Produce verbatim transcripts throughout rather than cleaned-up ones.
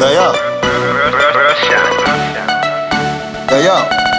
Yo, yo. Yo, yo.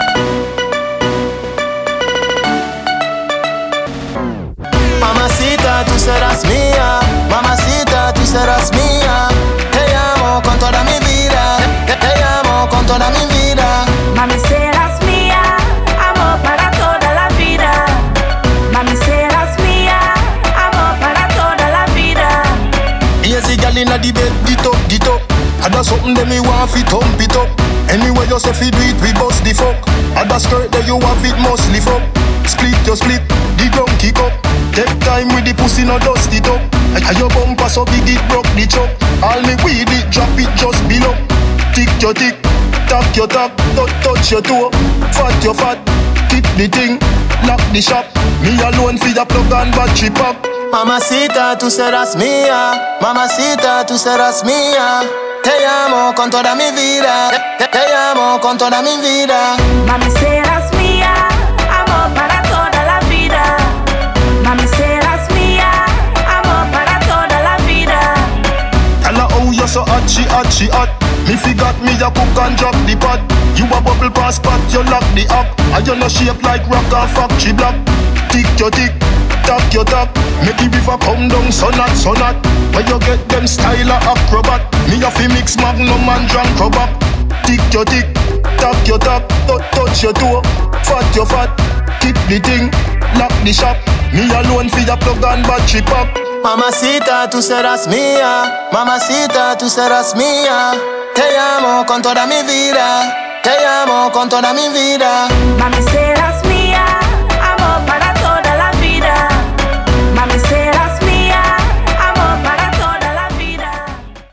Mamacita, tú serás mía. Mamacita, tú serás mía. Te amo con toda mi vida. Te, te amo con toda mi vida. Mami, serás mía. Amor para toda la vida. Mami, serás mía. Amor para toda la vida. Easy gal inna the bed, get up, get up. Ada something that me want fi thump it up. Anyway you say fi do it, we bust the fuck. Ada skirt that you have it must lift up. Split your split, the ground kick up. Take time with the pussy, no dust it up. And your bumper so big it broke the chop. All me weed it, drop it just below. Tick your tick, tap your tap, touch touch your toe. Fat your fat, kick the thing, lock the shop. Me alone fi your plug and battery pop. Mamacita, tú serás mía. Mamacita, tú serás mía. Te amo con toda mi vida. Te, te amo con toda mi vida. Mami, serás mía. Amor para toda la vida. Mami, serás mía. Amor para toda la vida. Tell her how you so hot, she hot, she hot. Me forgot me a cook and drop the pot. You a bubble pass pot, you lock the up. And you no shape like rock or factory block. Tick your tick, tap your tap. Make the river come down, so not, so not. Where you get them style of acrobat. Me a fi mix magnum and drunk crobak. Tick your tick, tap your tap, touch touch your toe. Fat your fat, kick the thing, lock the shop. Me alone fi a plug and battery pop. Mamacita, tú serás mía. Mamacita, tú serás mía. Te amo con toda mi vida. Te amo con toda mi vida. Mami, serás